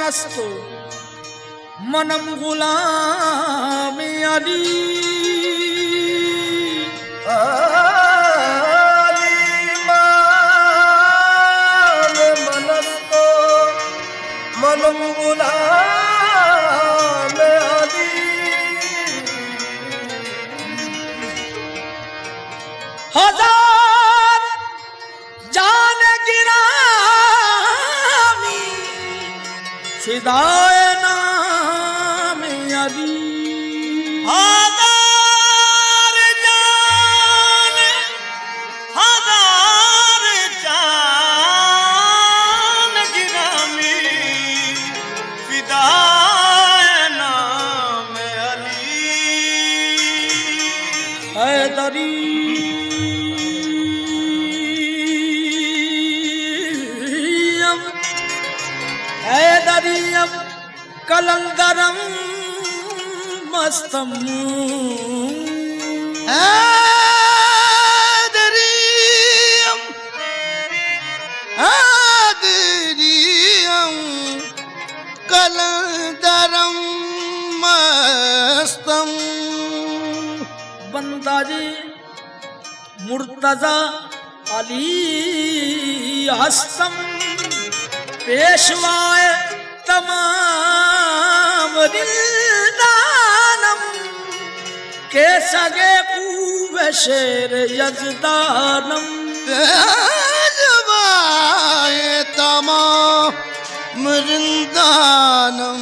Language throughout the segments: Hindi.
मनस्तु मनम गुलाम अली मनस्तु मनम गुलाम अली हजार जान गिरामी फिदाए नाम अली हजार जान गिरामी फिदाए नाम अली हैदरी हैदरियम कलंदरम मस्तम हैदरियम हैदरियम कलंदरम मस्तम बंदाजी मुर्तजा अली हस्तम पेशवाए तमाम दिलदानम के सगे कूबे शेर यजदानम पेशवाए तमाम दिलदानम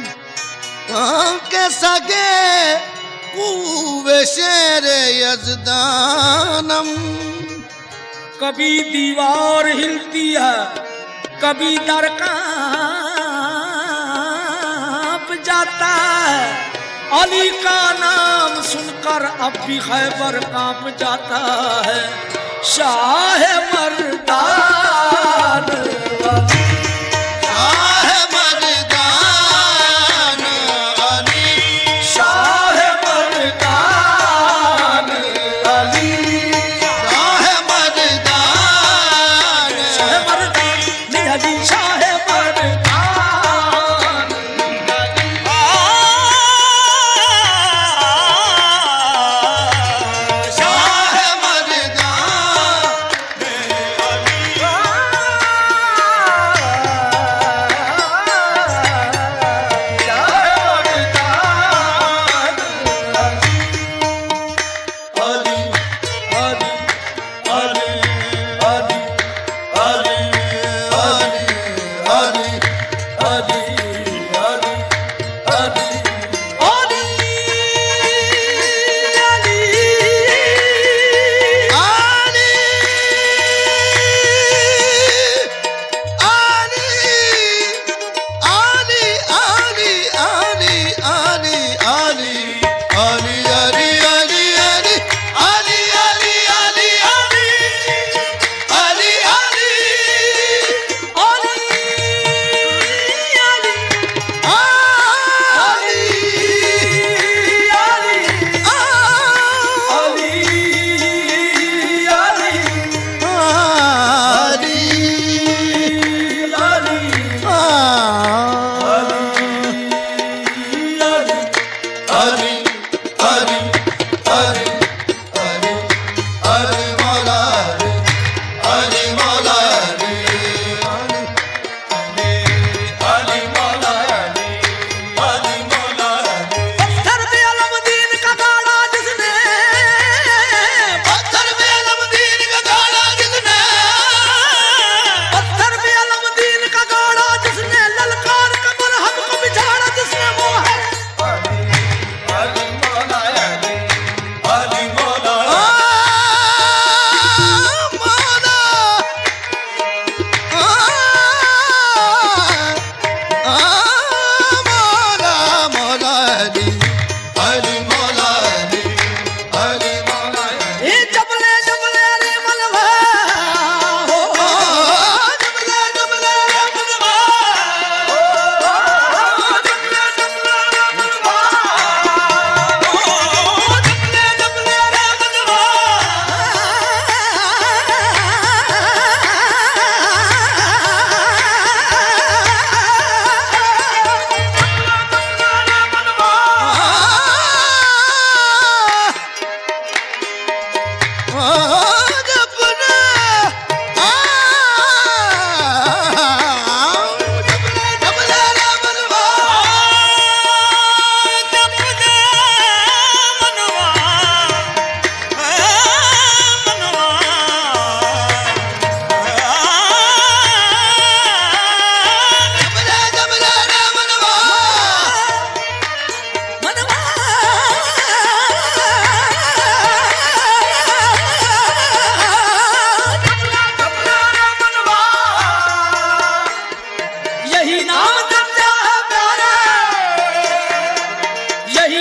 के सगे कूबे शेर यजदानम कभी दीवार हिलती है कभी दर कांप जाता है अली का नाम सुनकर अब भी खैबर कांप जाता है शाह मर्दान शाह मर्दान अली शाह मर्दान अली शाह मर्दान शाह मर्दान अली शाह मर्दान शाह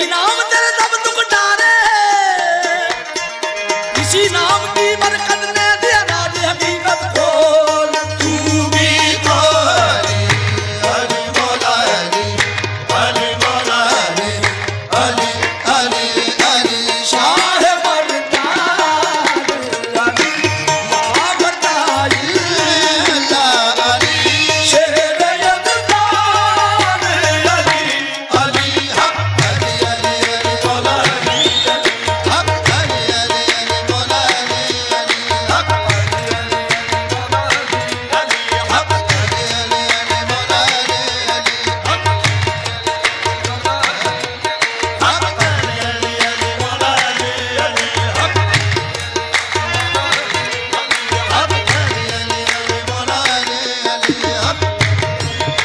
नाम तेरे सब दुख टारे, इसी नाम की बरकत ने दिया राज हकीकत खोल। तू भी खोल हरि मौला हरि हरि मौला हरि हरि हरि हरि शाह मर्दान अली माबताई अल्लाह हरि शेर यज़दान अली हरि हक हरि हरि हरि मौला हरि हक हरि हरि हरि मौला हरि हरि हक हरि हरि हक हरि हरि मौला हरि हरि हक हक हरि हरि मौला हरि हरि हक हक हरि हरि मौला हरि हरि हक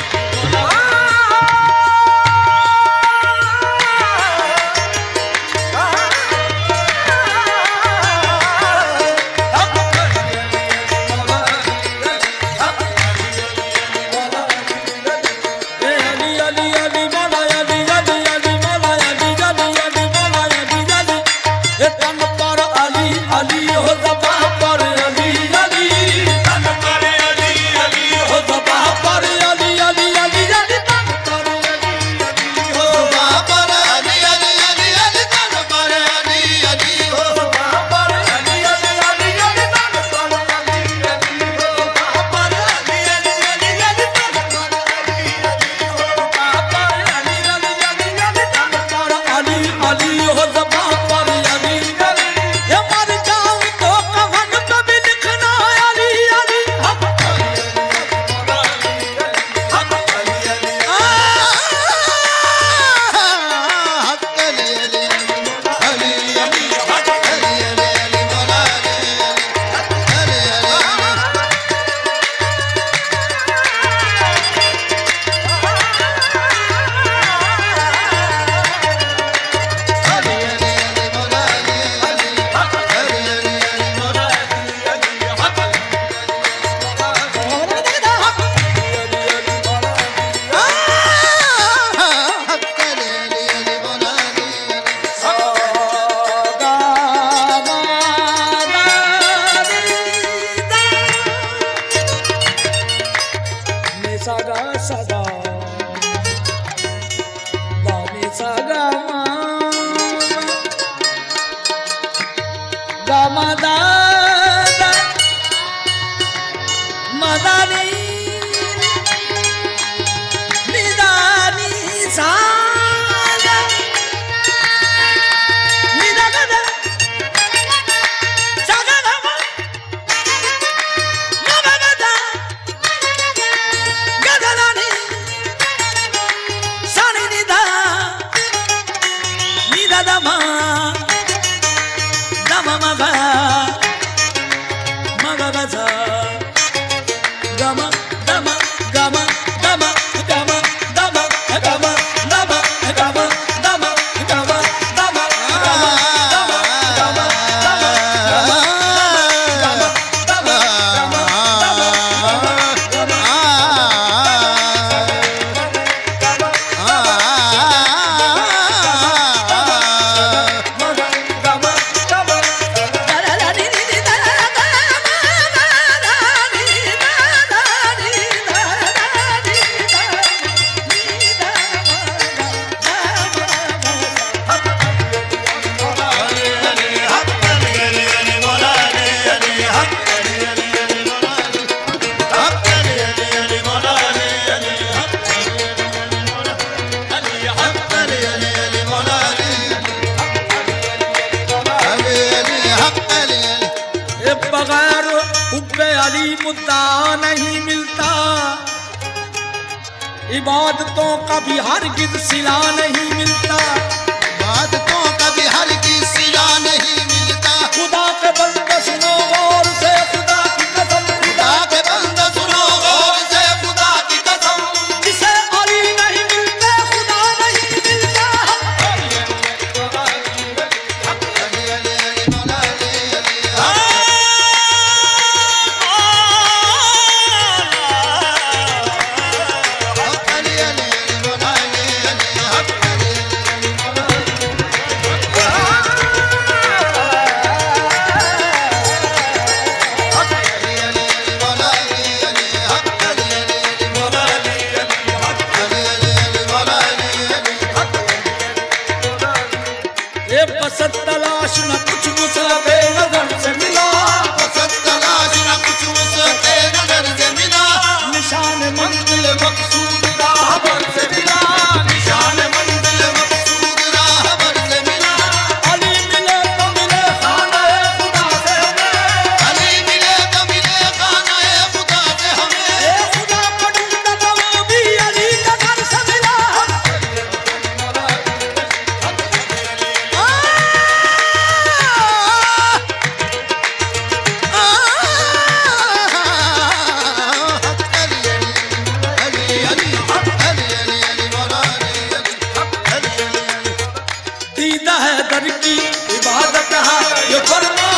अली अली अली मौला अली अली अली मौला अली अली अली मौला अली अली ए तन पर अली अली हो ज़बां पर अली अली तन पर अली अली हो ज़बां पर अली अली अली अली तन पर अली अली हो पर हरि हरि हरि हरि तन पर हरि हरि हो ज़बां पर अली अली अली अली तन पर अली अली हो ज़बां पर अली अली अली अली तन पर अली अली हो ज़बां पर अली अली अली अली तन पर अली अली हो ज़बां पर अली अली ये मर जाऊं तो कफन पे भी लिखना अली अली हक हक हरि हरि हक हरि हरि हरि हरि हक हरि हरि हरि मौला हरि हरि हरि हरि हरि हरि मौला हरि हरि हक हरि हरि हरि मौला हरि हरि हक हक हरि हरि हरि मौला हरि हरि सदा सदा दाने सगा गमदा मदानी निदानी सागा निदागदा सागदा नवगदा गदलानी सानी निदा निदादमा दममगा मगगजा गमा दमा गमा दमा गमा दमा गमा दमा गमा दमा गमा दमा बगैर हुब्बे अली मुद्दा नहीं मिलता, इबादतों का भी हरगिज़ सिला नहीं मिलता। इबादतों का भी हरगिज़ सिला नहीं मिलता। खुदा के बंदे सुनो गौर से, खुदा की कसम, खुदा के बंदे सुनो गौर से, खुदा की कसम, जिसे अली नहीं मिलते खुदा नहीं मिलता। ए बसत तलाश न कुछ मुझसे नजर से मिला, बसत तलाश न कुछ उसके नजर से मिला, निशान मंजिल मकसूद राहबर से मिला, निशान मंजिल मकसूद राहबर से मिला, अली मिले तो मिले खाना खुदा से हमें, अली मिले तो मिले खाना खुदा से हमें, ए खुदा का ढूंढना था वो भी अली का घर से मिला। दीदा है दर की इबादत है ये फरमा